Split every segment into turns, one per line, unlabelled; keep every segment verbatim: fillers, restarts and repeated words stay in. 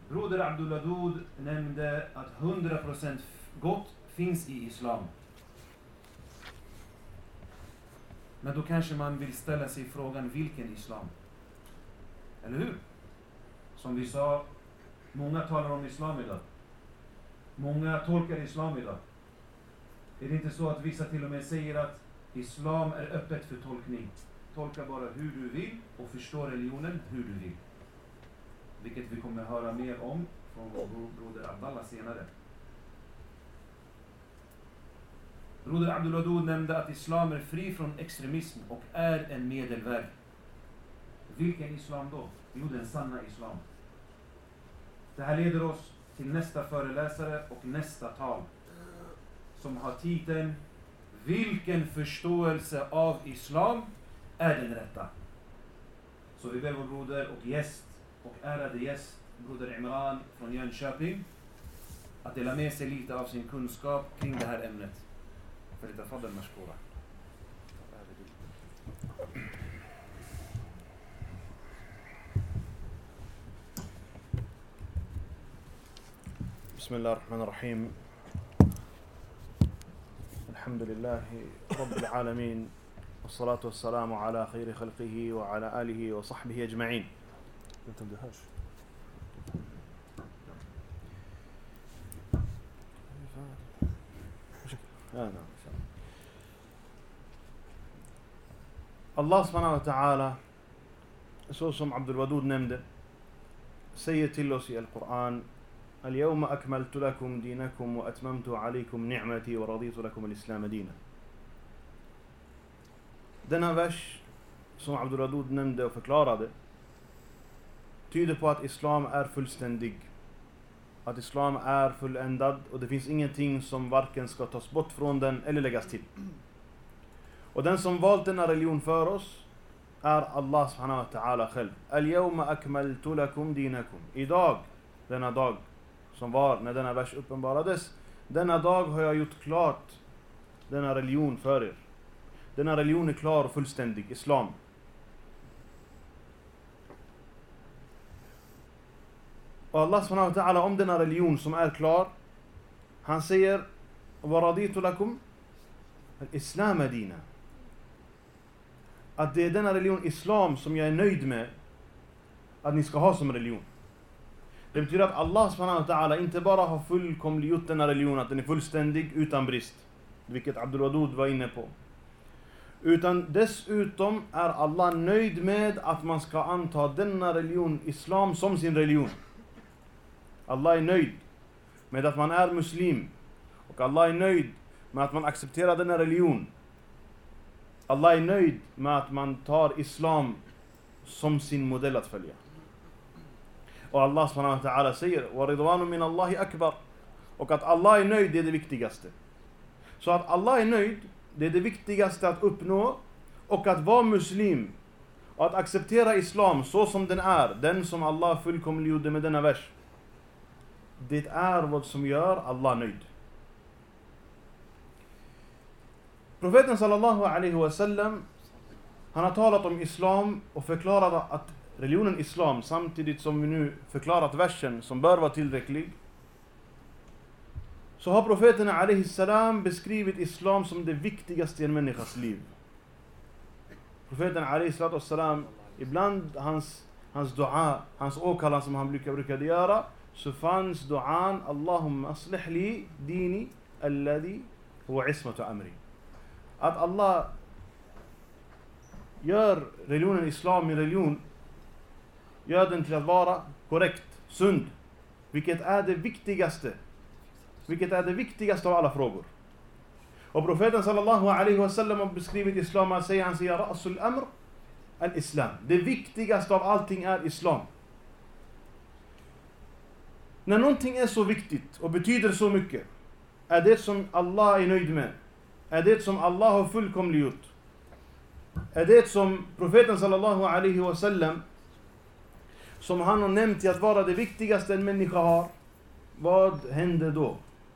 Broder Abdul Wadud nämnde att hundra procent gott finns i islam. Men då kanske man vill ställa sig frågan, vilken islam? Eller hur? Som vi sa, många talar om islam idag. Många tolkar islam idag. Är det inte så att vissa till och med säger att islam är öppet för tolkning? Tolka bara hur du vill och förstå religionen hur du vill. Vilket vi kommer höra mer om från vår broder Abdallah senare. Broder Abdul Wadud nämnde att islam är fri från extremism och är en medelväg. Vilken islam då? Jo, den sanna islam. Det här leder oss till nästa föreläsare och nästa tal, som har titeln Vilken förståelse av islam är den rätta? Så vi ber vår broder och gäst och ärade gäst, broder Imran från Jönköping, att dela med sig lite av sin kunskap kring det här ämnet. För det tafadal mashkura.
بسم الله الرحمن الرحيم الحمد لله رب العالمين والصلاة والسلام على خير خلقه وعلى آله وصحبه أجمعين. Allah subhanahu wa ta'ala, så som Abdul Wadud nämnde, säger till oss i Al-Quran: اليوم أكملت لكم دينكم وأتممت عليكم نعمتي ورضيت لكم الإسلام دينا. Denna vers som Abdul Wadud nämnde och förklarade tyder på att islam är fullständig. Att islam är fulländad och det finns ingenting som varken ska tas bort från den eller läggas till. Och den som valt denna religion för oss är Allah subhanahu wa ta'ala själv. Al-yawma akmaltu lakum dinakum. Idag, denna dag som var när denna vers uppenbarades, denna dag har jag gjort klart denna religion för er. Denna religion är klar och fullständig, islam. Och Allah subhanahu wa ta'ala om denna religion som är klar, han säger: wa raditu lakum al-islam dina. Att det är denna religion, islam, som jag är nöjd med att ni ska ha som religion. Det betyder att Allah subhanahu wa ta'ala inte bara har fullkomliggjort denna religion, att den är fullständig utan brist, vilket Abdul Wadud var inne på, utan dessutom är Allah nöjd med att man ska anta denna religion, islam, som sin religion. Allah är nöjd med att man är muslim, och Allah är nöjd med att man accepterar denna religion. Allah är nöjd med att man tar islam som sin modell att följa. Och Allah subhanahu wa ta'ala säger: wa ridwanu min Allahi akbar. Och att Allah är nöjd, det är det viktigaste. Så att Allah är nöjd, det är det viktigaste att uppnå. Och att vara muslim och att acceptera islam så som den är, den som Allah fullkomliggjorde med denna vers, det är vad som gör Allah nöjd. Profeten sallallahu alaihi wasallam, han har talat om islam och förklarat att religionen islam, samtidigt som vi nu förklarat versen som bör vara tillräcklig, så har profeten alaihi salam beskrivit islam som det viktigaste i en människas liv. Profeten alaihi salam, ibland hans, hans dua, hans åkallan som han brukade, brukade göra, så fanns duan: Allahumma aslih li dini alladhi huwa ismatu amri. Att Allah gör religionen islam i religion, gör den till att vara korrekt, sund, vilket är det viktigaste. Vilket är det viktigaste av alla frågor. Och profeten sallallahu alaihi wasallam har beskrivit islam, att säga, han säger: ra'sul amr al-islam. Det viktigaste av allting är islam. När någonting är så viktigt och betyder så mycket, är det som Allah är nöjd med, är det som Allah har fullkomliggjort, är det som profeten sallallahu alaihi wasallam, som han har nämnt till att vara det viktigaste en människa har, vad händer då?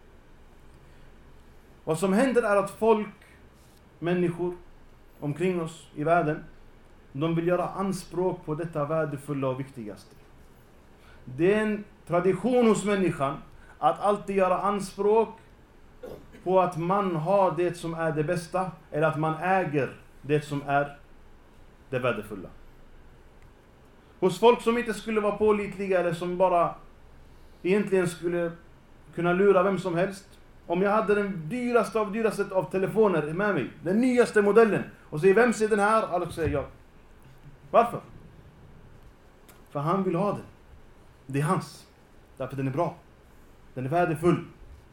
Vad som händer är att folk, människor omkring oss i världen, de vill göra anspråk på detta värdefulla och viktigaste. Det är en tradition hos människan att alltid göra anspråk på att man har det som är det bästa, eller att man äger det som är det värdefulla. Hos folk som inte skulle vara pålitliga, eller som bara egentligen skulle kunna lura vem som helst. Om jag hade den dyraste av dyraste av telefoner med mig, den nyaste modellen, och säger vem ser den här? Alla säger jag. Varför? För han vill ha den. Det är hans. Därför den är bra. Den är värdefull.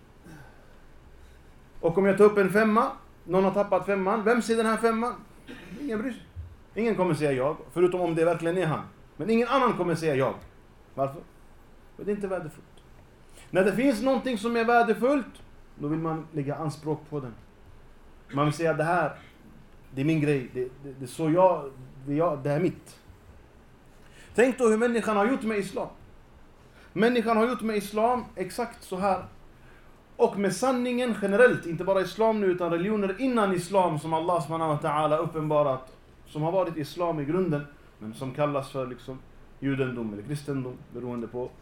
Och om jag tar upp en femma, någon har tappat femman, vem ser den här femman? Ingen bryr sig. Ingen kommer säga jag, förutom om det verkligen är han. Men ingen annan kommer säga jag. Varför? För det är inte värdefullt. När det finns någonting som är värdefullt, då vill man lägga anspråk på den. Man vill säga det här, det är min grej, det, det, det är så jag, det, jag, det är mitt. Tänk då hur människan har gjort med islam. Människan har gjort med islam exakt så här. Och med sanningen generellt, inte bara islam nu utan religioner innan islam som Allah subhanahu wa ta'ala uppenbarat, som har varit islam i grunden, men som kallas för liksom judendom eller kristendom beroende på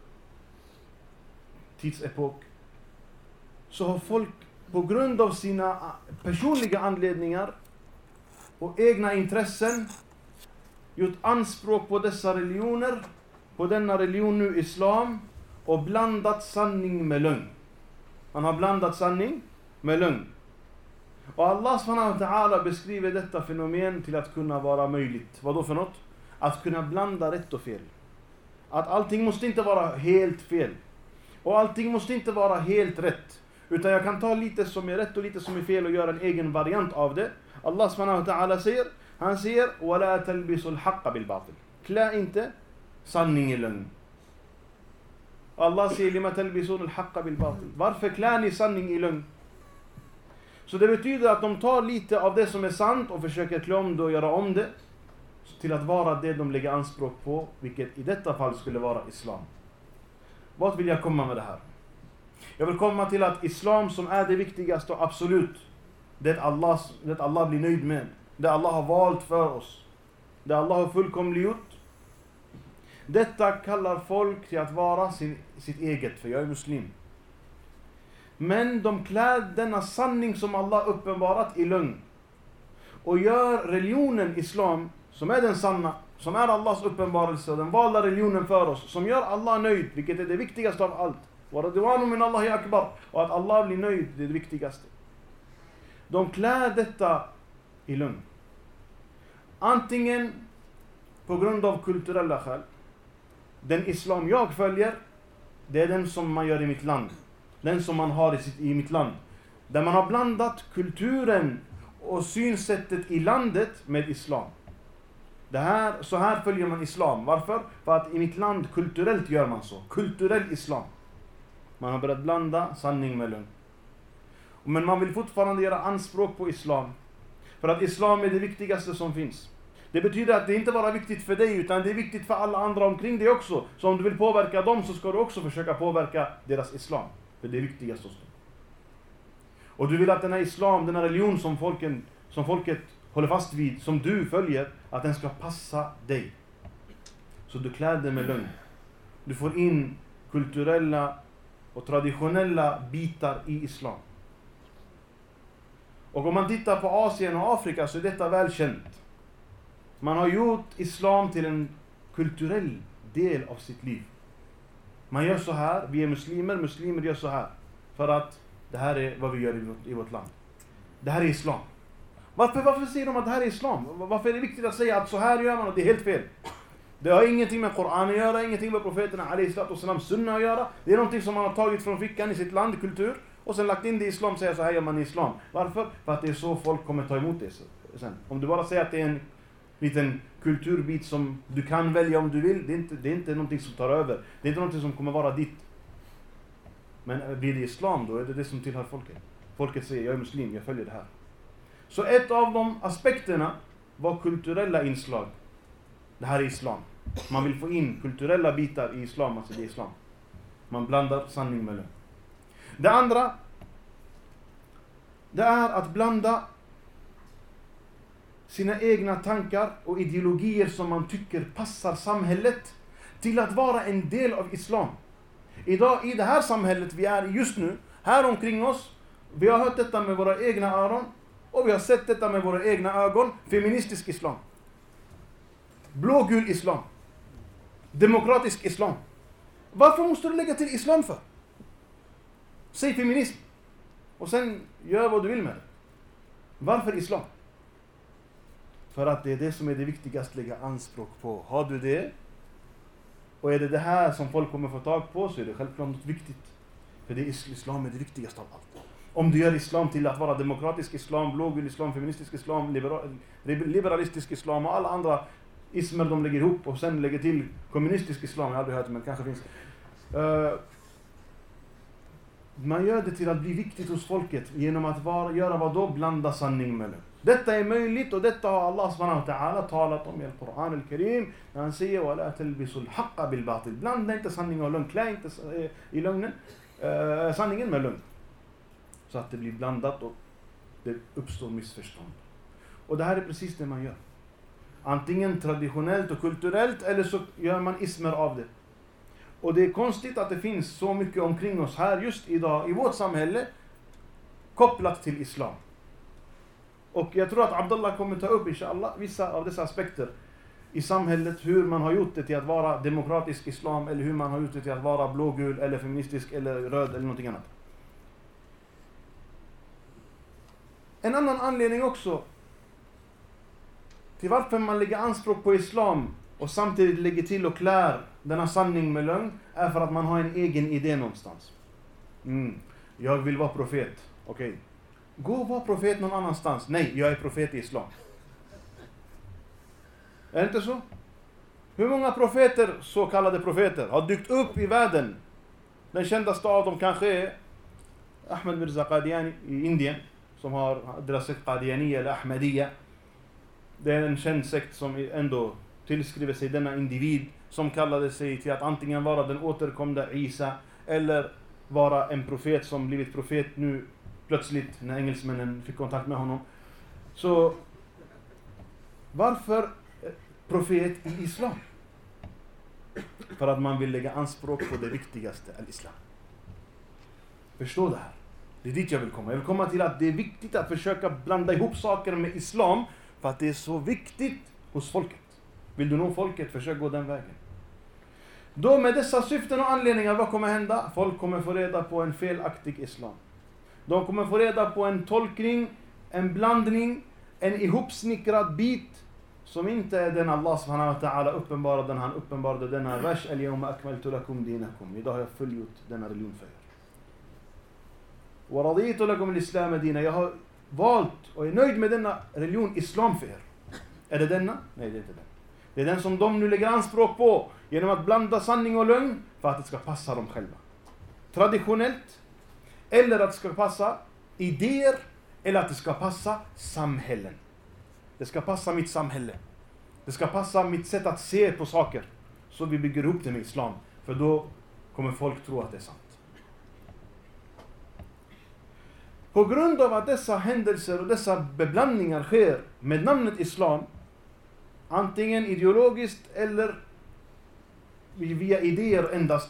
tidsepok. Så har folk på grund av sina personliga anledningar och egna intressen gjort anspråk på dessa religioner, på denna religion nu islam, och blandat sanning med lögn. Man har blandat sanning med lögn. Och Allah subhanahu wa ta'ala beskriver detta fenomen till att kunna vara möjligt. Vad då för något? Att kunna blanda rätt och fel. Att allting måste inte vara helt fel. Och allting måste inte vara helt rätt. Utan jag kan ta lite som är rätt och lite som är fel och göra en egen variant av det. Allah subhanahu wa ta'ala säger, han säger وَلَا تَلْبِسُ الْحَقَّ بِالْبَاطِلِ. Klä inte sanning i lögn. Allah säger lima talbisun al-haqqa bil-batil. Varför klär ni sanning i lögn? Så det betyder att de tar lite av det som är sant och försöker klä om det och göra om det till att vara det de lägger anspråk på, vilket i detta fall skulle vara islam. Vad vill jag komma med det här? Jag vill komma till att islam, som är det viktigaste och absolut, det Allah, det Allah blir nöjd med, det Allah har valt för oss, det Allah har fullkomliggjort. Detta kallar folk till att vara sin, sitt eget, för jag är muslim. Men de klär denna sanning som Allah uppenbarat i lögn. Och gör religionen islam, som är den sanna, som är Allahs uppenbarelse, den valda religionen för oss, som gör Allah nöjd, vilket är det viktigaste av allt. Wa radwanu min Allahi akbar. Och att Allah blir nöjd, det är det viktigaste. De klär detta i lögn. Antingen på grund av kulturella skäl. Den islam jag följer, det är den som man gör i mitt land. Den som man har i, sitt, i mitt land. Där man har blandat kulturen och synsättet i landet med islam. Det här, så här följer man islam. Varför? För att i mitt land kulturellt gör man så. Kulturell islam. Man har börjat blanda sanning med lögn. Men man vill fortfarande göra anspråk på islam. För att islam är det viktigaste som finns. Det betyder att det inte bara är viktigt för dig, utan det är viktigt för alla andra omkring dig också. Så om du vill påverka dem, så ska du också försöka påverka deras islam. För det är viktigast hos dem. Och du vill att den här islam, den här religion som, folken, som folket håller fast vid, som du följer, att den ska passa dig. Så du klär dig med lögn. Du får in kulturella och traditionella bitar i islam. Och om man tittar på Asien och Afrika, så är detta välkänt. Man har gjort islam till en kulturell del av sitt liv. Man gör så här, vi är muslimer, muslimer gör så här. För att det här är vad vi gör i vårt, i vårt land. Det här är islam. Varför, varför säger de att det här är islam? Varför är det viktigt att säga att så här gör man och det är helt fel? Det har ingenting med Koran att göra, ingenting med profeterna alaihi salatu wassalam sunna att göra. Det är någonting som man har tagit från fickan i sitt land, kultur, och sen lagt in det i islam och säger så här gör man i islam. Varför? För att det är så folk kommer ta emot det sen. Om du bara säger att det är en liten kulturbit som du kan välja om du vill, det är inte, det är inte någonting som tar över. Det är inte någonting som kommer vara ditt. Men blir det islam, då är det det som tillhör folket. Folket säger, jag är muslim, jag följer det här. Så ett av de aspekterna var kulturella inslag. Det här är islam. Man vill få in kulturella bitar i islam, alltså det är islam. Man blandar sanning med lögn. Det andra, det är att blanda sina egna tankar och ideologier som man tycker passar samhället till att vara en del av islam. Idag i det här samhället vi är just nu, här omkring oss, vi har hört detta med våra egna öron och vi har sett detta med våra egna ögon. Feministisk islam, blågul islam, demokratisk islam. Varför måste du lägga till islam för? Säg feminism och sen gör vad du vill med det. Varför islam? För att det är det som är det viktigaste att lägga anspråk på. Har du det? Och är det det här som folk kommer få tag på, så är det självklart något viktigt. För det är islam är det viktigaste av allt. Om du gör islam till att vara demokratisk islam, blågul islam, feministisk islam, liberal, liberalistisk islam och alla andra ismer de lägger ihop och sen lägger till kommunistisk islam, jag har aldrig hört men kanske finns. Uh, man gör det till att bli viktigt hos folket genom att vara, göra vad då? Blanda sanning med lögn. Detta är möjligt och detta har Allah subhanahu wa ta'ala talat om i Al-Quran al-Karim när han säger وَلَا تَلْبِسُوا الْحَقَّ بِالْبَاطِلِ. Blanda inte sanning och lögn, klä inte i lögnen, uh, sanningen med lögn. Så att det blir blandat och det uppstår missförstånd. Och det här är precis det man gör. Antingen traditionellt och kulturellt eller så gör man ismer av det. Och det är konstigt att det finns så mycket omkring oss här just idag i vårt samhälle kopplat till islam. Och jag tror att Abdullah kommer ta upp inshallah vissa av dessa aspekter i samhället, hur man har gjort det till att vara demokratisk islam eller hur man har gjort det till att vara blågul eller feministisk eller röd eller någonting annat. En annan anledning också till varför man lägger anspråk på islam och samtidigt lägger till och klär denna sanning med lögn är för att man har en egen idé någonstans. Mm. Jag vill vara profet. Okej. Okay. Gå och vara profet någon annanstans. Nej, jag är profet i islam. Är det inte så? Hur många profeter, så kallade profeter, har dykt upp i världen? Den kändaste av dem kanske är Ahmed Mirza Qadiani i Indien, som har deras sekt Qadiani eller Ahmadiyya. Det är en känd sekt som ändå tillskriver sig denna individ som kallade sig till att antingen vara den återkomna Isa eller vara en profet som blivit profet nu plötsligt när engelsmännen fick kontakt med honom. Så varför profet i islam? För att man vill lägga anspråk på det viktigaste, al-islam. Förstå det här. Det är dit jag vill komma. Jag vill komma till att det är viktigt att försöka blanda ihop saker med islam för att det är så viktigt hos folket. Vill du nå folket, försök gå den vägen. Då med dessa syften och anledningar, vad kommer hända? Folk kommer få reda på en felaktig islam. De kommer få reda på en tolkning, en blandning, en ihopsnickrad bit som inte är den Allah subhanahu wa ta'ala uppenbarade, den han uppenbarade denna vers al-yawma akmaltu lakum dinakum. Idag har jag fullgjort denna religion för er. Wa raditu lakum al-islam dina. Jag har valt och är nöjd med denna religion islam för er. Är det denna? Nej, det är inte den. Det är den som de nu lägger anspråk på genom att blanda sanning och lögn för att det ska passa dem själva. Traditionellt, eller att det ska passa idéer, eller att det ska passa samhällen. Det ska passa mitt samhälle. Det ska passa mitt sätt att se på saker. Så vi bygger upp det med islam. För då kommer folk tro att det är sant. På grund av att dessa händelser och dessa beblandningar sker med namnet islam, antingen ideologiskt eller via idéer endast,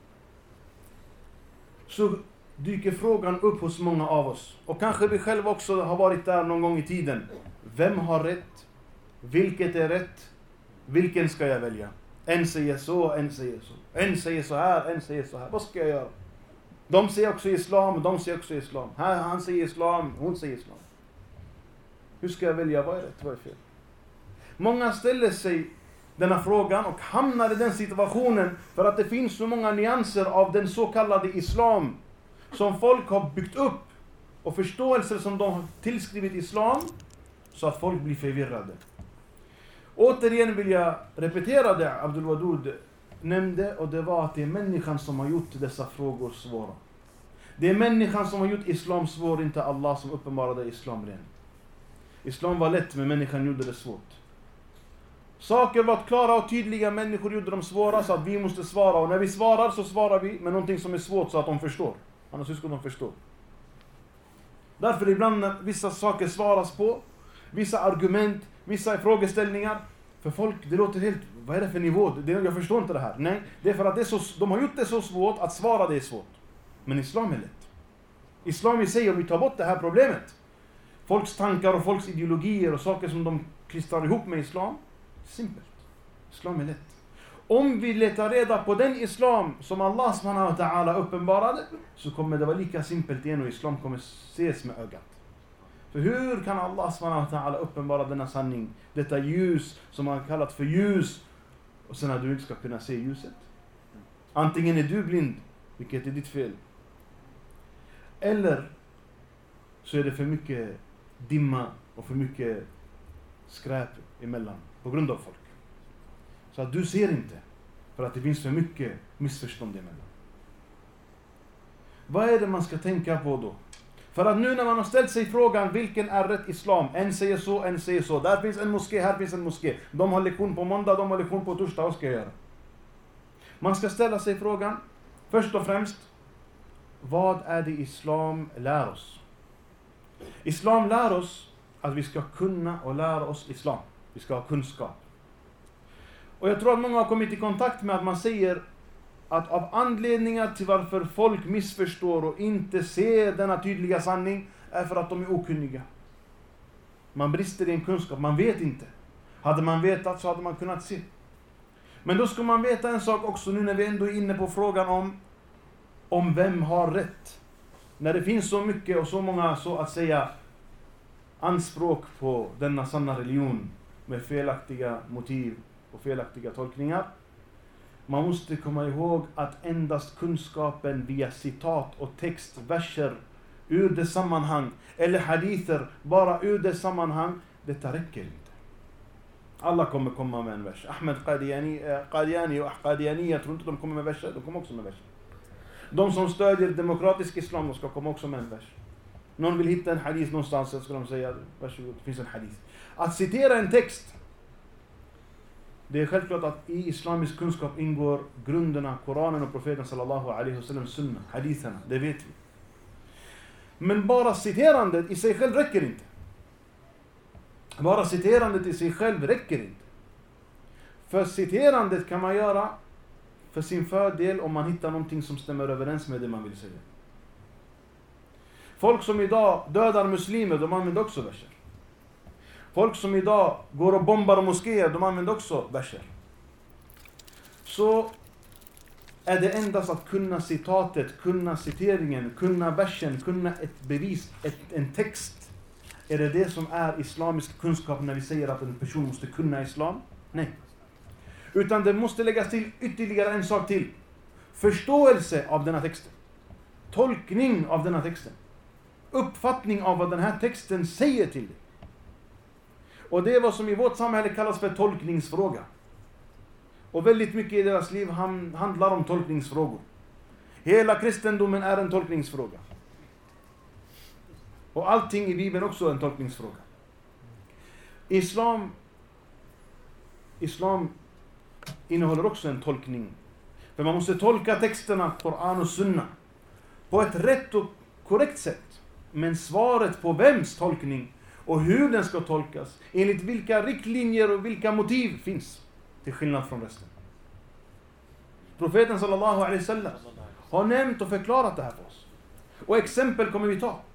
så dyker frågan upp hos många av oss. Och kanske vi själva också har varit där någon gång i tiden. Vem har rätt? Vilket är rätt? Vilken ska jag välja? En säger så, en säger så. En säger så här, en säger så här. Vad ska jag göra? De säger också islam, de säger också islam. Här, han säger islam, hon säger islam. Hur ska jag välja? Vad är rätt? Vad är fel? Många ställer sig denna frågan och hamnar i den situationen för att det finns så många nyanser av den så kallade islam som folk har byggt upp och förståelser som de har tillskrivit islam så att folk blir förvirrade. Återigen vill jag repetera det Abdul Wadud nämnde, och det var att det är människan som har gjort dessa frågor svåra. Det är människan som har gjort islam svår, inte Allah som uppenbarade islam redan. Islam var lätt, men människan gjorde det svårt. Saker var klara och tydliga, människor gjorde dem svåra så att vi måste svara. Och när vi svarar så svarar vi med någonting som är svårt så att de förstår. Annars hur ska de förstå? Därför ibland när vissa saker svaras på, vissa argument, vissa frågeställningar, För folk, det låter helt, vad är det för nivå? Det, jag förstår inte det här. Nej, det är för att det är så, de har gjort det så svårt att svara det är svårt. Men islam är lätt. Islam i sig, om vi tar bort det här problemet, folks tankar och folks ideologier och saker som de klistrar ihop med islam, simpelt. Islam är lätt. Om vi letar reda på den islam som Allah subhanahu wa ta'ala uppenbarade, så kommer det vara lika simpelt igen och islam kommer ses med ögat. För hur kan Allah subhanahu wa ta'ala uppenbara denna sanning, detta ljus som han kallat för ljus, och sen att du inte ska kunna se ljuset? Antingen är du blind, vilket är ditt fel, eller så är det för mycket dimma och för mycket skräp emellan på grund av folk. Så att du ser inte, för att det finns för mycket missförstånd emellan. Vad är det man ska tänka på då? För att nu när man har ställt sig frågan, vilken är rätt islam? En säger så, en säger så. Där finns en moské, här finns en moské. De har lektion på måndag, de har lektion på torsdag. Vad ska jag göra? Man ska ställa sig frågan, först och främst, vad är det islam lär oss? Islam lär oss att vi ska kunna och lära oss islam. Vi ska ha kunskap. Och jag tror att många har kommit i kontakt med att man säger att av anledningar till varför folk missförstår och inte ser denna tydliga sanning är för att de är okunniga. Man brister i en kunskap, man vet inte. Hade man vetat så hade man kunnat se. Men då ska man veta en sak också nu när vi ändå är inne på frågan om om vem har rätt. När det finns så mycket och så många, så att säga, anspråk på denna sanna religion med felaktiga motiv och felaktiga tolkningar. Man måste komma ihåg att endast kunskapen via citat och text, verser ur det sammanhang, eller hadither bara ur det sammanhang, detta räcker inte. Alla kommer komma med en vers. Ahmed Qadiani, Qadiani och Qadiani, jag tror inte de kommer med verser, de kommer också med verser. De som stödjer demokratisk islam, de ska komma också med en vers. Någon vill hitta en hadith någonstans, så ska de säga, varsågod, det finns en hadith. Att citera en text, det är självklart att i islamisk kunskap ingår grunderna, Koranen och profeten sallallahu alaihi wasallam sunna, haditherna, det vet vi. Men bara citerandet i sig själv räcker inte. Bara citerandet i sig själv räcker inte. För citerandet kan man göra för sin fördel om man hittar någonting som stämmer överens med det man vill säga. Folk som idag dödar muslimer, de använder också verser. Folk som idag går och bombar moskéer, de använder också verser. Så är det endast att kunna citatet, kunna citeringen, kunna versen, kunna ett bevis, ett, en text. Är det det som är islamisk kunskap när vi säger att en person måste kunna islam? Nej. Utan det måste läggas till ytterligare en sak till. Förståelse av denna texten. Tolkning av denna texten. Uppfattning av vad den här texten säger till dig. Och det är vad som i vårt samhälle kallas för tolkningsfråga. Och väldigt mycket i deras liv handlar om tolkningsfrågor. Hela kristendomen är en tolkningsfråga. Och allting i Bibeln också är en tolkningsfråga. Islam, Islam innehåller också en tolkning. För man måste tolka texterna, Koran och Sunna, på ett rätt och korrekt sätt. Men svaret på vems tolkning och hur den ska tolkas, enligt vilka riktlinjer och vilka motiv finns, till skillnad från resten. Profeten sallallahu alaihi wasallam har nämnt och förklarat det här för oss. Och exempel kommer vi ta.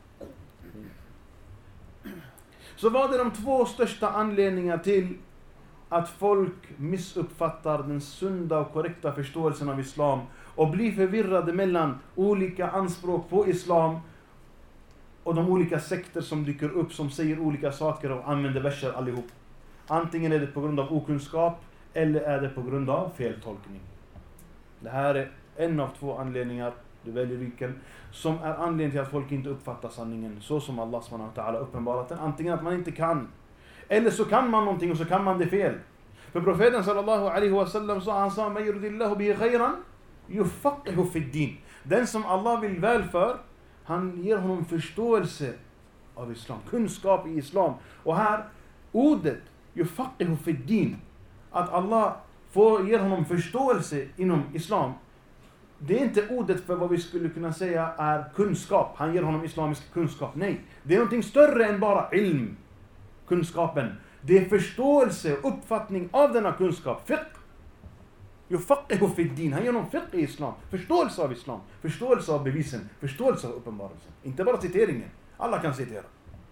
Så vad är de två största anledningar till att folk missuppfattar den sunda och korrekta förståelsen av islam och blir förvirrade mellan olika anspråk på islam och de olika sekter som dyker upp som säger olika saker och använder verser allihop? Antingen är det på grund av okunskap eller är det på grund av feltolkning. Det här är en av två anledningar, du väljer vilken, som är anledningen till att folk inte uppfattar sanningen så som Allah subhanahu wa ta'ala uppenbarat den. Antingen att man inte kan, eller så kan man någonting och så kan man det fel. För profeten sallallahu alaihi wasallam sa, han sa, "Man yuridillahu bihi khayran yufaqihu fid din." Den som Allah vill väl för, han ger honom förståelse av islam, kunskap i islam. Och här, ordet yufaqihu fid din, att Allah får ger honom förståelse inom islam, det är inte ordet för vad vi skulle kunna säga är kunskap. Han ger honom islamisk kunskap. Nej, det är någonting större än bara ilm, kunskapen. Det är förståelse och uppfattning av denna kunskap. Fiqh. Yufaqihu fi din. Han gör någon fiqh i islam. Förståelse av islam. Förståelse av bevisen. Förståelse av uppenbarelsen. Inte bara citeringen. Alla kan citera.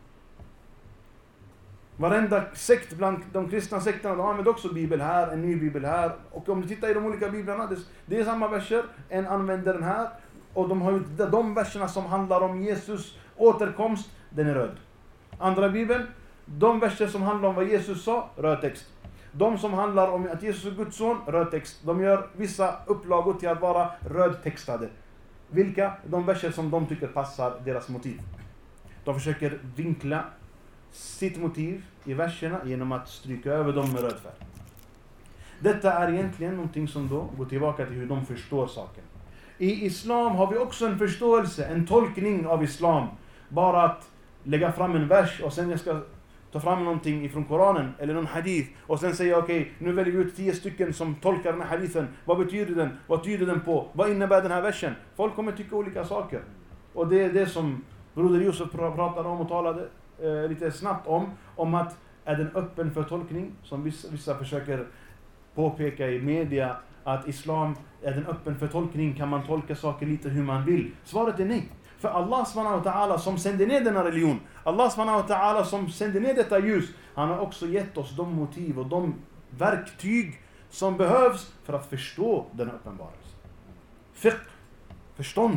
Varenda sekt bland de kristna sekterna, de använder också bibel här, en ny bibel här. Och om du tittar i de olika biblarna, det, det är samma verser. En använder den här. Och de har ju de verserna som handlar om Jesus återkomst, den är röd. Andra bibeln, de verser som handlar om vad Jesus sa, röd text. De som handlar om att Jesus är Guds son, röd text. De gör vissa upplagor till att vara rödtextade. Vilka? De verser som de tycker passar deras motiv. De försöker vinkla sitt motiv i verserna genom att stryka över dem med röd färg. Detta är egentligen någonting som då går tillbaka till hur de förstår saken. I islam har vi också en förståelse, en tolkning av islam. Bara att lägga fram en vers och sen jag ska ta fram någonting ifrån Koranen eller någon hadith och sen säga okej, okay, nu väljer vi ut tio stycken som tolkar den här hadithen. Vad betyder den? Vad tyder den på? Vad innebär den här versen? Folk kommer tycka olika saker. Och det är det som broder Josef pratade om och talade eh, lite snabbt om. Om att är den öppen för tolkning? Som vissa, vissa försöker påpeka i media att islam är den öppen för tolkning. Kan man tolka saker lite hur man vill? Svaret är nej. För Allah subhanahu wa ta'ala som sände ner denna religion, Allah subhanahu wa ta'ala som sände ner detta ljus, han har också gett oss de motiv och de verktyg som behövs för att förstå den uppenbarelsen. Fiqh, förstånd.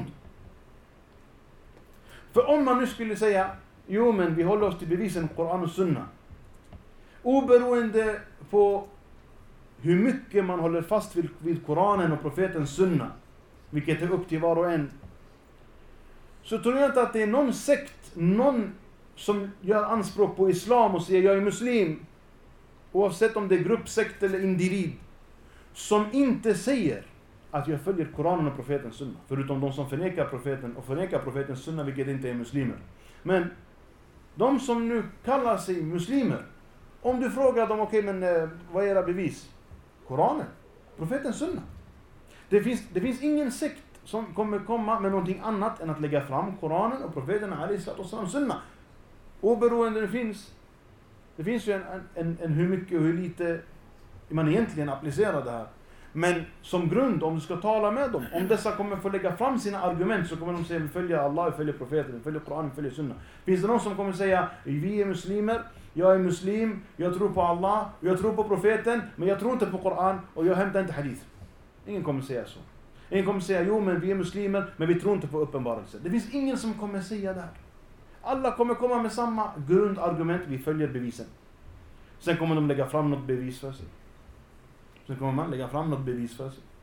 För om man nu skulle säga, jo men vi håller oss till bevisen Koran och Sunna. Oberoende på hur mycket man håller fast vid, vid Koranen och profetens Sunna, vilket är upp till var och en, så tror jag inte att det är någon sekt, någon som gör anspråk på islam och säger jag är muslim, oavsett om det är gruppsekt eller individ, som inte säger att jag följer Koranen och profetens Sunna. Förutom de som förnekar profeten och förnekar profetens Sunna, vilket inte är muslimer. Men de som nu kallar sig muslimer, om du frågar dem, okej okay, men eh, vad är era bevis? Koranen, profetens Sunna. Det finns, det finns ingen sekt som kommer komma med någonting annat än att lägga fram Koranen och profeten och Sunna. Oberoende det finns. Det finns ju en, en, en hur mycket och hur lite man egentligen applicerar det här. Men som grund, om du ska tala med dem, om dessa kommer få lägga fram sina argument, så kommer de säga vi följer Allah, vi följer profeten, vi följer Koranen, vi följer Sunna. Finns det någon som kommer säga vi är muslimer, jag är muslim, jag tror på Allah, jag tror på profeten, men jag tror inte på Koran och jag hämtar inte hadith. Ingen kommer säga så. Ingen kommer säga, jo men vi är muslimer, men vi tror inte på uppenbarelse. Det finns ingen som kommer säga det här. Alla kommer komma med samma grundargument, vi följer bevisen. Sen kommer de lägga fram något bevis för sig. Sen kommer man lägga fram något bevis för sig.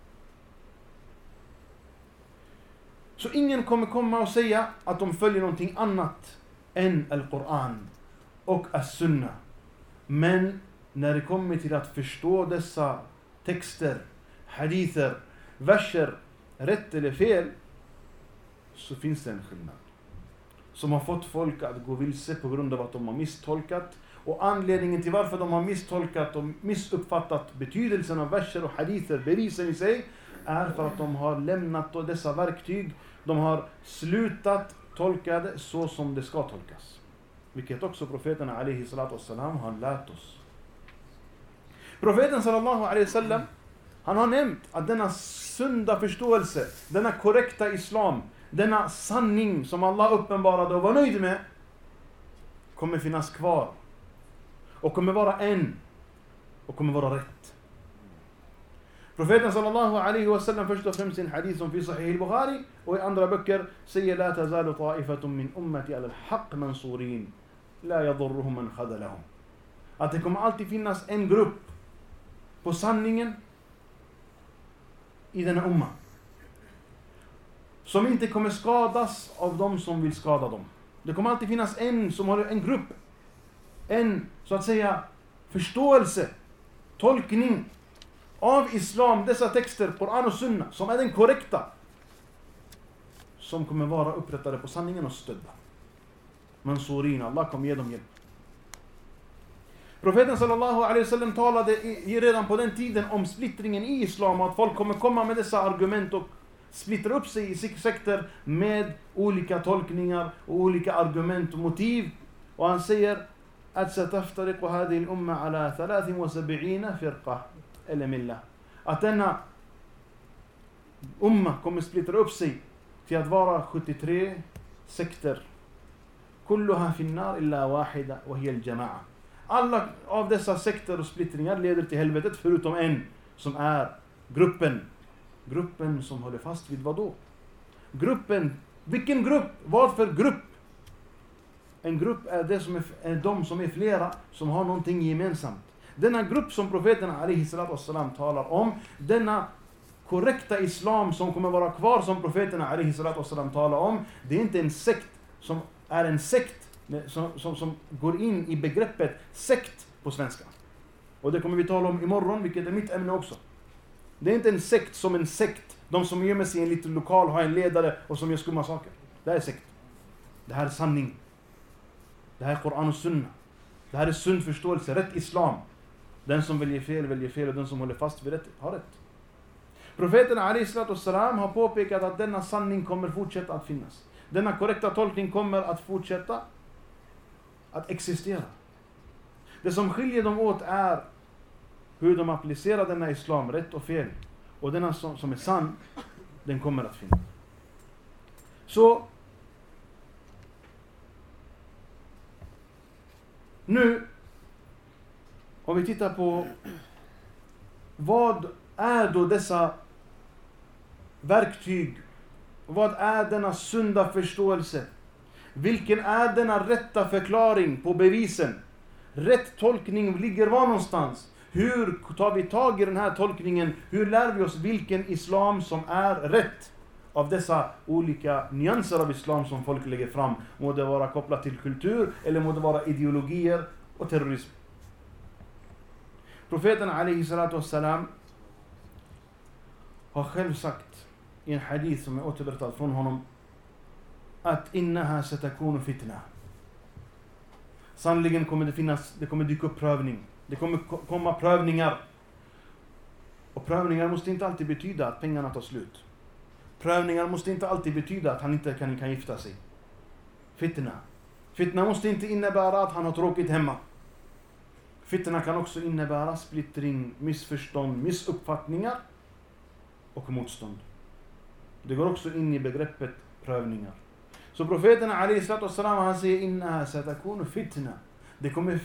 Så ingen kommer komma och säga att de följer någonting annat än Al-Quran och As-Sunna. Men när det kommer till att förstå dessa texter, hadither, verser, rätt eller fel, så finns det en skillnad. Som har fått folk att gå vilse på grund av att de har misstolkat. Och anledningen till varför de har misstolkat och missuppfattat betydelsen av verser och hadither, bevisen i sig, är för att de har lämnat dessa verktyg. De har slutat tolka det så som det ska tolkas. Vilket också profeten alaihi salatu wassalam har lärt oss. Profeten sallallahu alaihi wasallam, han har nämnt att denna sunda förståelse, denna korrekta islam, denna sanning som Allah uppenbarade och var nöjd med, kommer finnas kvar. Och kommer vara en. Och kommer vara rätt. Profeten sallallahu alaihi wasallam först och främst i en hadith som finns i Sahih al-Bukhari och i andra böcker säger la tazalu ta'ifatun min ummati ala al-haqq mansurin la yadurruhum man khadalahum. Att det kommer alltid finnas en grupp på sanningen i denna umma som inte kommer skadas av de som vill skada dem. Det kommer alltid finnas en som har en grupp, en så att säga förståelse, tolkning av islam, dessa texter, Koran och Sunna, som är den korrekta, som kommer vara upprättade på sanningen och stödda. Mansurin, Allah kommer ge dem hjälp. Profeten sallallahu alaihi wasallam talade i, redan på den tiden om splittringen i islam, att folk kommer komma med dessa argument och splittra upp sig i sekter med olika tolkningar och olika argument och motiv. Och han säger, att sataftariq hadhihi al-umma ala thalathin wa sab'ina firqa eller milla. Att denna umma kommer splittra upp sig till att vara sjuttiotre sekter. Kulluha fi an-nar illa wahida wa hiya al-jama'a. Alla av dessa sekter och splittringar leder till helvetet förutom en som är gruppen. Gruppen som håller fast vid vad då? Gruppen. Vilken grupp? Vad för grupp? En grupp är, det som är, är de som är flera som har någonting gemensamt. Denna grupp som profeten alaihi salatu wassalam talar om, denna korrekta islam som kommer vara kvar som profeten alaihi salatu wassalam talar om, det är inte en sekt som är en sekt som, som, som går in i begreppet sekt på svenska. Och det kommer vi tala om imorgon, vilket är mitt ämne också. Det är inte en sekt som en sekt. De som gömmer sig i en liten lokal har en ledare och som gör skumma saker. Det här är sekt. Det här är sanning. Det här är Koran och Sunna. Det här är sund förståelse, rätt islam. Den som väljer fel väljer fel och den som håller fast vid rätt har rätt. Profeten alaihi salatu wassalam har påpekat att denna sanning kommer fortsätta att finnas. Denna korrekta tolkning kommer att fortsätta att existera. Det som skiljer dem åt är hur de applicerar denna islam, rätt och fel. Och denna som, som är sann, den kommer att finnas. Så nu, om vi tittar på vad är då dessa verktyg? Vad är denna sunda förståelse? Vilken är denna rätta förklaring på bevisen? Rätt tolkning ligger var någonstans? Hur tar vi tag i den här tolkningen? Hur lär vi oss vilken islam som är rätt? Av dessa olika nyanser av islam som folk lägger fram. Må det vara kopplat till kultur eller må det vara ideologier och terrorism. Profeten alaihi salatu wassalam har själv sagt i en hadith som är återberättad från honom att innaha satakunu fitna. Sannoliken kommer det finnas, det kommer dyka upp prövning. Det kommer komma prövningar. Och prövningar måste inte alltid betyda att pengarna tar slut. Prövningar måste inte alltid betyda att han inte kan, kan gifta sig. Fitna. Fitna måste inte innebära att han har tråkigt hemma. Fitna kan också innebära splittring, missförstånd, missuppfattningar och motstånd. Det går också in i begreppet prövningar. Så profeten alaihi salatu wassalam, han säger innaha satakunu fitna. Det kommer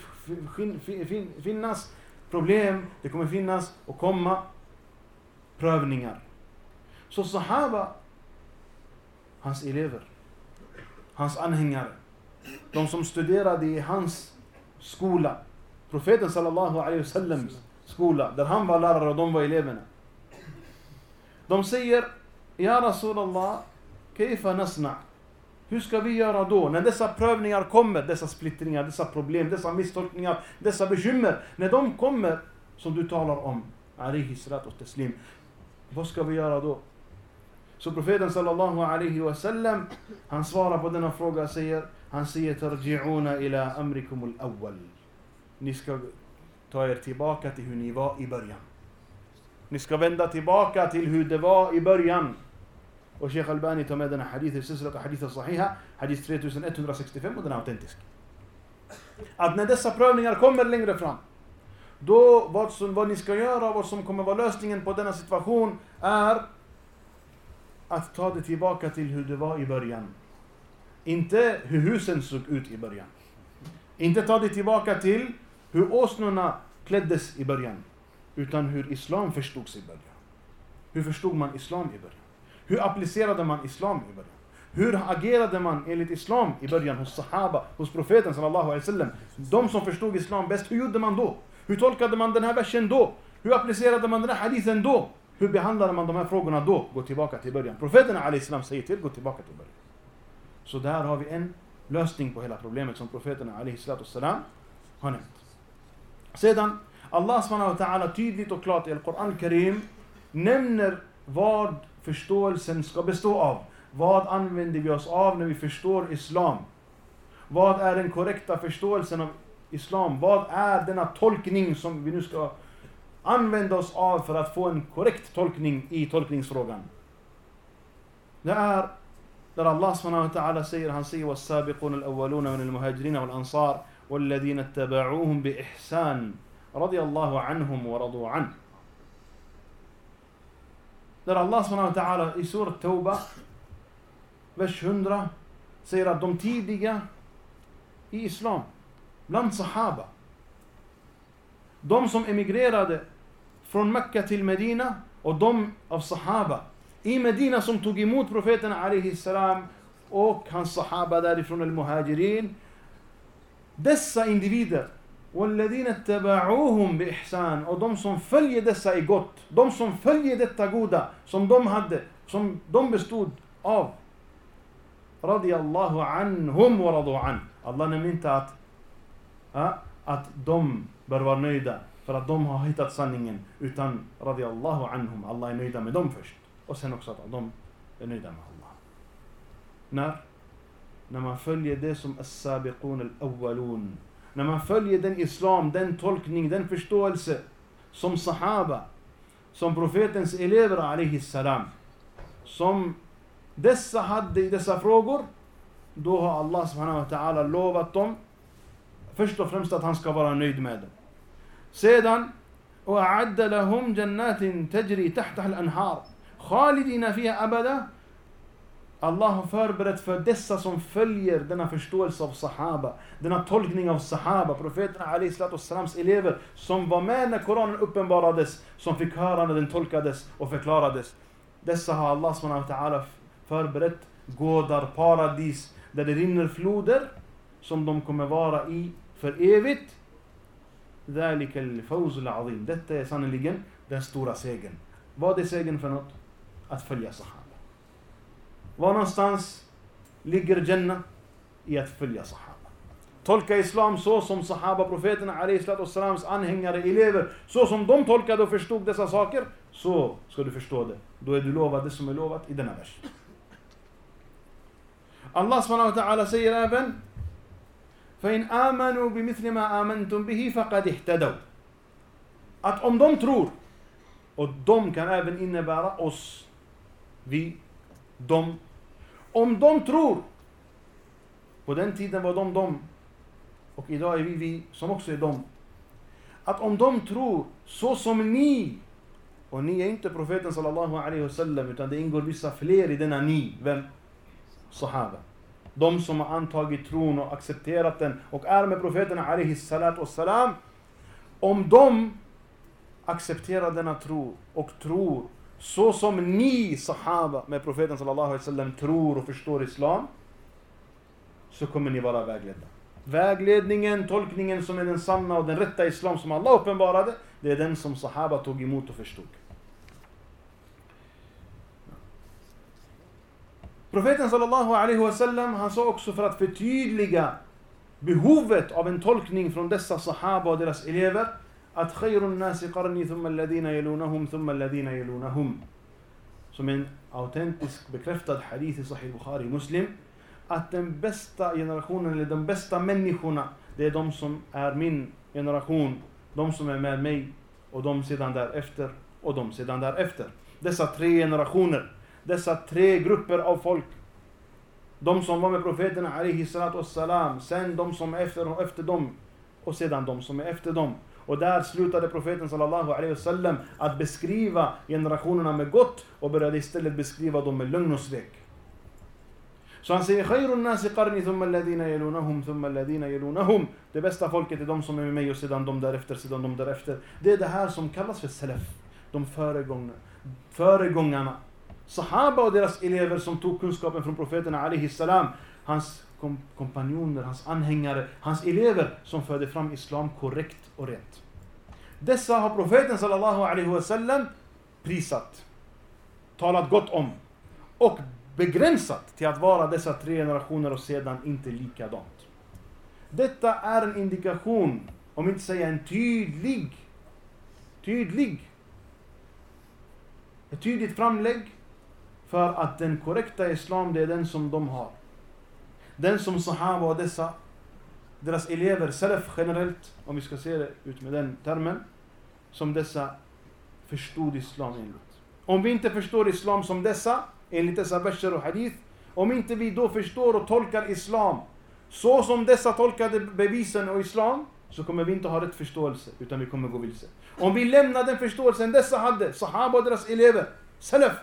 finnas problem, det kommer finnas och komma prövningar. Så sahaba, hans elever, hans anhängare, de som studerade i hans skola, profeten sallallahu alaihi wasallam skola, där han var lärare och de var eleverna. De säger, ja Rasulallah, kaifa nasna? Hur ska vi göra då? När dessa prövningar kommer, dessa splittringar, dessa problem, dessa misstolkningar, dessa bekymmer, när de kommer, som du talar om, alaihi salatu wa taslim, vad ska vi göra då? Så profeten sallallahu alaihi wasallam, han svarar på denna fråga och säger, han säger tarji'una ila amrikum al-awwal. Ni ska ta er tillbaka till hur ni var i början. Ni ska vända tillbaka till hur det var i början. Och Sheikh Albani tar med denna hadith i Silsilat och hadith sahiha, hadith tre tusen etthundrasextiofem, och den är autentisk. Att när dessa prövningar kommer längre fram, då vad, som, vad ni ska göra, vad som kommer vara lösningen på denna situation är att ta det tillbaka till hur det var i början. Inte hur husen såg ut i början. Inte ta det tillbaka till hur åsnorna kläddes i början. Utan hur islam förstods i början. Hur förstod man islam i början? Hur applicerade man islam i början? Hur agerade man enligt islam i början hos sahaba, hos profeten sallallahu alaihi wasallam? De som förstod islam bäst, hur gjorde man då? Hur tolkade man den här versen då? Hur applicerade man den här hadithen då? Hur behandlade man de här frågorna då? Gå tillbaka till början. Profeten alaihi salam säger till, gå tillbaka till början. Så där har vi en lösning på hela problemet som profeten alaihi salam har nämnt. Sedan, Allah subhanahu wa ta'ala tydligt och klart i Al-Quran Karim nämner vad förståelsen ska bestå av. Vad använder vi oss av när vi förstår islam? Vad är den korrekta förståelsen av islam? Vad är denna tolkning som vi nu ska använda oss av för att få en korrekt tolkning i tolkningsfrågan? Det är där Allah subhanahu wa ta'ala säger, han säger وَالسَّابِقُونَ الْأَوَّلُونَ مِنَ الْمُهَاجِرِينَ وَالْأَنصَارِ والذين اتبعوهم بإحسان رضي الله عنهم ورضوا عنه. Där Allah subhanahu wa ta'ala i sur Tauba, vers hundra, säger att de tidiga i islam, bland sahaba, de som emigrerade från Mekka till Medina och de av sahaba i Medina som tog emot profeten alaihi salam och hans sahaba därifrån al-muhajirin, dessa individer, والذين اتبعوهم بإحسان, och de som följer dessa i gott, de som följer detta goda som de hade, som de bestod av, radiyallahu anhum wa radu an. Allah nämner inte att, ja, att de bör vara nöjda för att de har hittat sanningen, utan radiyallahu anhum, Allah är nöjda med dem först, och sen också att de är nöjda med Allah. När? När man följer det som as-sabiqun al-awwalun, när man följer den islam, den tolkning, den förståelse som sahaba, som profetens elever alaihi salam, som dessa hade i dessa frågor, då har Allah subhanahu wa ta'ala lovat dem först och främst att han ska vara nöjd med dem. Sedan, وَأَعَدَّ لَهُمْ جَنَّاتٍ تَجْرِي تَحْتَهَا الْأَنْهَارِ خَالِدِينَ فِيهَا أَبَدًا. Allah har förberett för dessa som följer denna förståelse av sahaba, denna tolkning av sahaba, profeten alaihi salatu wassalams elever, som var med när Koranen uppenbarades, som fick höra när den tolkades och förklarades. Dessa har Allah subhanahu wa ta'ala förberett gårdar, paradis, där det rinner floder som de kommer vara i för evigt. ذَلِكَ الْفَوْزُ الْعَظِيمُ. Detta är sannoliken den stora segern. Vad är segern för något? Att följa sahaba. Var någonstans ligger Jannah? I att följa sahaba. Tolka islam så som sahaba, profeterna alaihi salatu wassalams anhängare, elever, så som de tolkade och förstod dessa saker, så ska du förstå det. Då är du lovad det som är lovat i denna vers. Allah subhanahu wa ta'ala säger även: فَإِنْ آمَنُوا بِمِثْلِ مَا آمَنْتُمْ بِهِ فَقَدْ اهْتَدَوْا. Att om de tror, och de kan även innebära oss, vi, de, om de tror, på den tiden var de de, och idag är vi vi som också är de, att om de tror så som ni, och ni är inte profeten sallallahu alaihi wasallam, utan det ingår vissa fler i denna ni, vem? Sahaba. De som har antagit tron och accepterat den och är med profeten alaihi salatu wassalam, om de accepterar denna tro och tror så som ni sahaba med profeten sallallahu alaihi wasallam tror och förstår islam, så kommer ni vara vägledda. Vägledningen, tolkningen som är den sanna och den rätta islam som Allah uppenbarade, det är den som sahaba tog emot och förstod. Profeten sallallahu alaihi wasallam, han sa också, för att förtydliga behovet av en tolkning från dessa sahaba och deras elever, att khayrun nasi qarni thumma alladhina yalunahum thumma alladhina yalunahum, som en autentisk bekräftad hadith i Sahih Bukhari Muslim, att den bästa generationen, eller de bästa människorna, det är de som är min generation, de som är med mig, och de sedan därefter, och de sedan därefter. Dessa tre generationer, dessa tre grupper av folk, de som var med profeten alaihi salatu wassalam, sen de som är efter och efter dem, och sedan de som är efter dem. Och där slutade profeten sallallahu alaihi wasallam att beskriva generationerna med gott och började istället beskriva dem med lögn och svek. Så han säger: khayrun nasi qarni thumma alladhina yalunahum thumma alladhina yalunahum. Det bästa folket är de som är med mig, och sedan de därefter, sedan de därefter. Det är det här som kallas för salaf, de föregångna, föregångarna. Sahaba och deras elever som tog kunskapen från profeten alaihi salam, hans kom- kompanjoner, hans anhängare, hans elever som förde fram islam korrekt och rätt. Dessa har profeten sallallahu alaihi wasallam prisat, talat gott om och begränsat till att vara dessa tre generationer och sedan inte likadant. Detta är en indikation, om inte säga en tydlig, tydlig, ett tydligt framlägg för att den korrekta islam, det är den som de har. Den som sahaba och dessa, deras elever, salaf generellt, om vi ska se det ut med den termen, som dessa förstod islam enligt. Om vi inte förstår islam som dessa, enligt dessa verser och hadith, om inte vi då förstår och tolkar islam Så som dessa tolkade bevisen och islam, så kommer vi inte ha rätt förståelse, utan vi kommer gå vilse. Om vi lämnar den förståelsen dessa hade, sahaba och deras elever, salaf.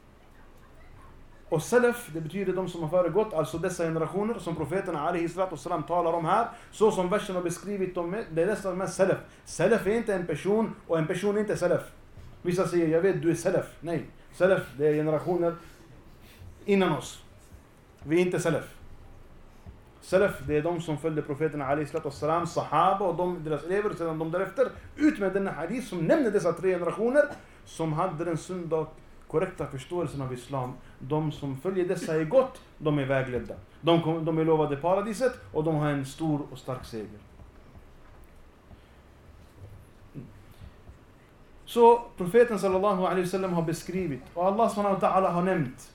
Och salaf, det betyder de som har föregått, alltså dessa generationer som profeterna alaihi salatu wassalam talar om här, så som versen har beskrivit dem med, det är dessa som är salaf. Salaf är inte en person, och en person är inte salaf. Vissa säger, jag vet du är salaf. Nej, salaf det är generationer innan oss. Vi är inte salaf. Salaf, det är de som följde profeterna alaihi salatu wassalam, sahaba och de, deras elever sedan de därefter, ut med denna hadith som nämner dessa tre generationer som hade den sunda och korrekta förståelsen av islam. De som följer dessa är gott, de är vägledda. De, kom, de är lovade paradiset och de har en stor och stark seger. Så profeten sallallahu alaihi wasallam har beskrivit, och Allah subhanahu wa ta'ala har nämnt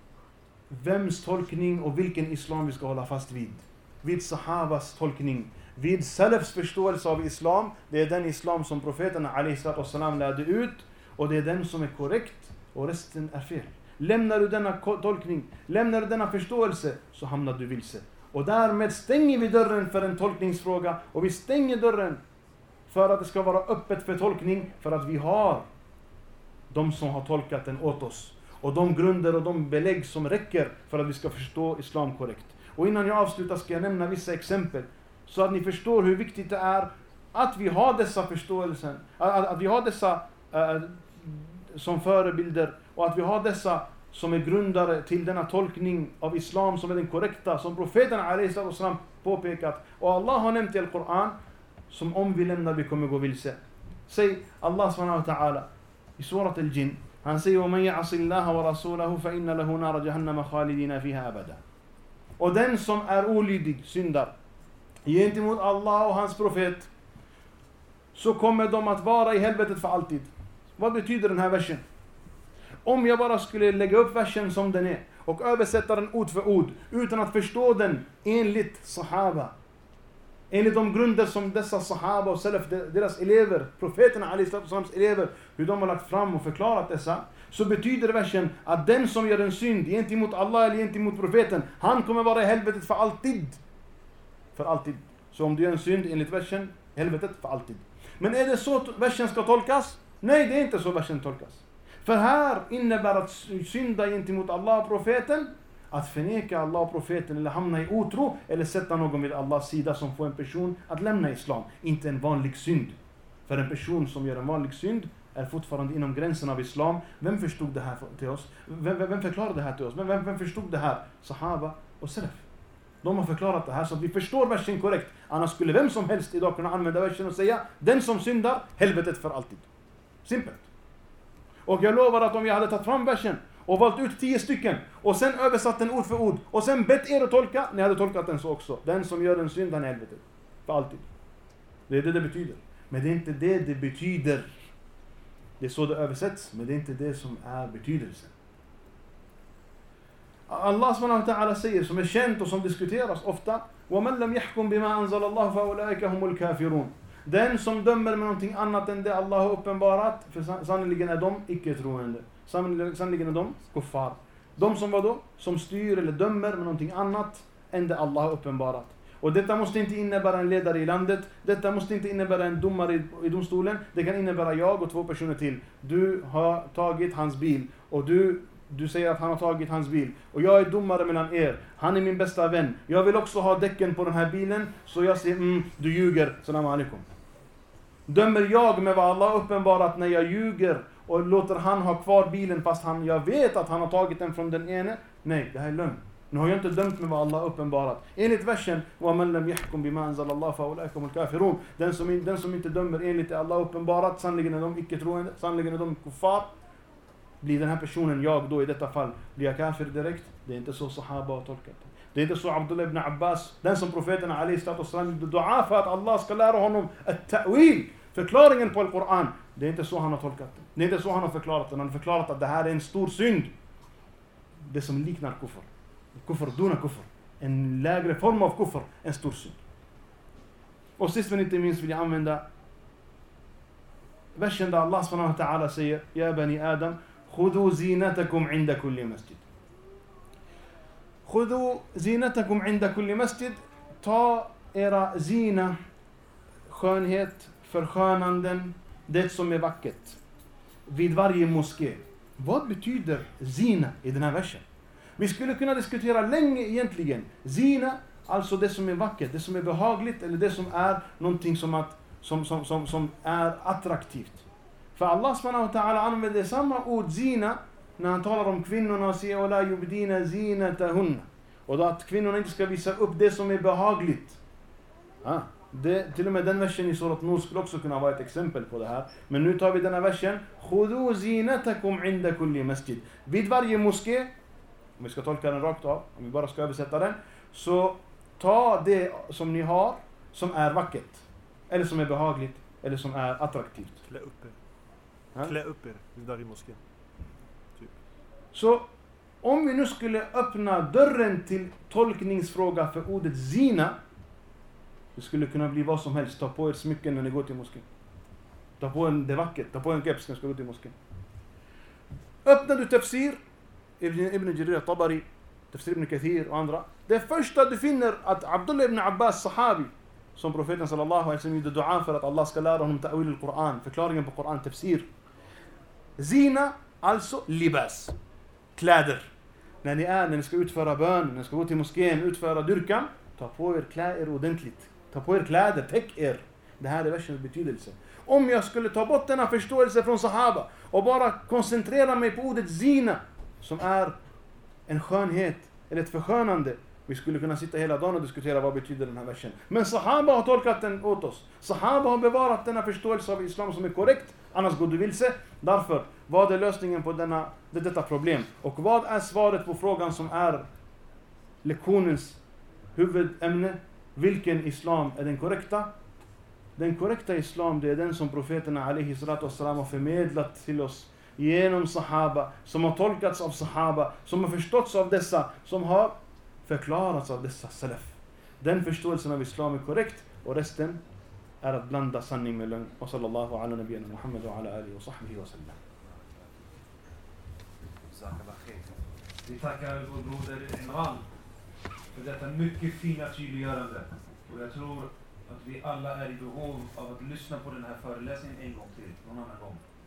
vems tolkning och vilken islam vi ska hålla fast vid. Vid sahabas tolkning, vid salafs förståelse av islam. Det är den islam som profeterna alaihi salatu wassalam lärde ut, och det är den som är korrekt, och resten är fel. Lämnar du denna tolkning, lämnar du denna förståelse, så hamnar du vilse. Och därmed stänger vi dörren för en tolkningsfråga, och vi stänger dörren för att det ska vara öppet för tolkning, för att vi har de som har tolkat den åt oss. Och de grunder och de belägg som räcker för att vi ska förstå islam korrekt. Och innan jag avslutar ska jag nämna vissa exempel, så att ni förstår hur viktigt det är att vi har dessa förståelsen, att, att vi har dessa uh, som förebilder, och att vi har dessa som är grundare till denna tolkning av islam som är den korrekta, som profeten alaihi salatu wassalam påpekat. Och Allah har nämnt i Al-Quran, som om vi lämnar vi kommer gå vilse. Säg Allah subhanahu wa ta'ala i surat al-Jinn, han säger وَمَنْ يَعْصِ اللَّهَ وَرَسُولَهُ فَإِنَّ لَهُ نَارَ جَهَنَّمَ خَالِدِينَ فِيهَا أَبَدًا. Och den som är olydig, syndar gentemot Allah och hans profet, så kommer de att vara i helvetet för alltid. Vad betyder den här versen? Om jag bara skulle lägga upp versen som den är och översätta den ord för ord utan att förstå den enligt sahaba, enligt de grunder som dessa sahaba och salaf, deras elever, profeterna alaihi salatu wassalams elever, hur de har lagt fram och förklarat dessa, så betyder versen att den som gör en synd gentemot Allah eller gentemot profeten, han kommer vara i helvetet för alltid. För alltid. Så om du gör en synd enligt versen, helvetet för alltid. Men är det så versen ska tolkas? Nej, det är inte så versen tolkas. För här innebär att synda gentemot Allah och profeten, att förneka Allah och profeten, eller hamna i otro, eller sätta någon vid Allahs sida som får en person att lämna islam. Inte en vanlig synd. För en person som gör en vanlig synd är fortfarande inom gränsen av islam. Vem förstod det här till oss? Vem, vem, vem förklarade det här till oss? Vem, vem, vem förstod det här? Sahaba och salaf. De har förklarat det här så att vi förstår versen korrekt. Annars skulle vem som helst idag kunna använda versen och säga, den som syndar, helvetet för alltid. Simpelt. Och jag lovar att om jag hade tagit fram versen och valt ut tio stycken och sen översatt den ord för ord och sen bett er att tolka, ni hade tolkat den så också. Den som gör en synd, han är helvetet. För alltid. Det är det det betyder. Men det är inte det det betyder. Det är så det översätts, men det är inte det som är betydelsen. Allah subhanahu wa ta'ala säger, som är känt och som diskuteras ofta, وَمَنْ لَمْ يَحْكُمْ بِمَا أَنزَلَ اللَّهُ فَأُولَٰئِكَ هُمُ الْكَافِرُونَ. Den som dömer med någonting annat än det Allah har uppenbarat, för sannoliken är de icke-troende. Sannoliken är de kuffar. De som var då, som styr eller dömer med någonting annat än det Allah har uppenbarat. Och detta måste inte innebära en ledare i landet. Detta måste inte innebära en domare i, i domstolen. Det kan innebära jag och två personer till. Du har tagit hans bil och du, du säger att han har tagit hans bil. Och jag är domare mellan er. Han är min bästa vän. Jag vill också ha däcken på den här bilen. Så jag säger, mm, du ljuger. Salam alaikum. Dömer jag med vad Allah uppenbarat när jag ljuger och låter han ha kvar bilen fast han, jag vet att han har tagit den från den ene? Nej, det här är lögn. Nu har jag inte dömt med vad Allah uppenbarat. Enligt versen, وَمَنْ لَمْ يَحْكُمْ بِمَا أَنزَلَ اللَّهُ فَأُولَٰئِكَ هُمُ الْكَافِرُونَ. Den som, den som inte dömer enligt det Allah uppenbarat, sannoliken är de icke-troende, sannoliken är de kuffar. Blir den här personen, jag då i detta fall, blir jag kafir direkt? Det är inte så sahaba har tolkat. Det är inte så Abdullah ibn Abbas, den som profeten alaihi salatu wassalam gjorde dua för att Allah ska lära honom at-ta'wil, förklaringen på Al-Quran. Det är inte så han har tolkat det. Det är inte så han har förklarat det. Han har förklarat att det här är en stor synd. Det som liknar kufr. Kufr, duna kufr. En lägre form av kufr, en stor synd. Och sist men inte minst vill jag använda versen där Allah subhanahu wa ta'ala säger, Ja bani Adam, خذوا زينتكم عند كل مسجد. خذوا زينتكم عند كل مسجد. ta era zina, skönhet, förskönanden, det som är vackert, vid varje moské. Vad betyder zina i den här versen? Vi skulle kunna diskutera länge egentligen. Zina, alltså det som är vackert, det som är behagligt, eller det som är någonting som, att, som, som, som, som är attraktivt. För Allah subhanahu wa ta'ala använder samma ord zina när han talar om kvinnorna och säger ola yubdina zinatahunna. Och då att kvinnorna inte ska visa upp det som är behagligt. Ah, det, till och med den versen i Surat Nur skulle också kunna vara ett exempel på det här. Men nu tar vi den här versen. Khudu zinatakum inda kulli masjid. Vid varje moské, om vi ska tolka den rakt av, om vi bara ska översätta den, så ta det som ni har som är vackert, eller som är behagligt, eller som är attraktivt.
Klä upp er.
Ja?
Klä upp er vid varje moské. Typ.
Så om vi nu skulle öppna dörren till tolkningsfråga för ordet zina, det skulle kunna bli vad som helst. Ta på er smycken när ni går till moskén. Ta på en, det är vackert. Ta på en keps när ni ska gå till moskén. Öppnar du tafsir, Ibn, Ibn Jarir Tabari, tafsir Ibn Kathir och andra. Det första du finner att Abdullah ibn Abbas, sahabi, som profeten sallallahu alaihi wasallam gjorde dua för att Allah ska lära honom ta'wil al-Quran, förklaringen på Quran, tafsir. Zina, alltså libas, kläder. När ni är, när ni ska utföra bön, när ni ska gå till moskén, utföra dyrkan, ta på er kläder ordentligt. Ta på er kläder, täck er. Det här är versens betydelse. Om jag skulle ta bort denna förståelse från sahaba och bara koncentrera mig på ordet zina, som är en skönhet eller ett förskönande, vi skulle kunna sitta hela dagen och diskutera vad betyder den här versen. Men sahaba har tolkat den åt oss. Sahaba har bevarat denna förståelse av islam som är korrekt, annars går du vilse. Därför, vad är lösningen på denna, detta problem? Och vad är svaret på frågan som är lektionens huvudämne? Vilken islam är den korrekta? Den korrekta islam, det är den som profeterna alaihi salatu wassalam har förmedlat till oss genom sahaba, som har tolkats av sahaba, som har förståtts av dessa, som har förklarats av dessa salaf. Den förståelsen av islam är korrekt, och resten är att blanda sanning med lögn. Och sallallahu ala nabiyana Muhammad wa ala alihi wa sahbihi wa sallam.
Vi tackar vår broder Imran för detta mycket fina tydliggörande. Och jag tror att vi alla är i behov av att lyssna på den här föreläsningen en gång till, någon annan gång.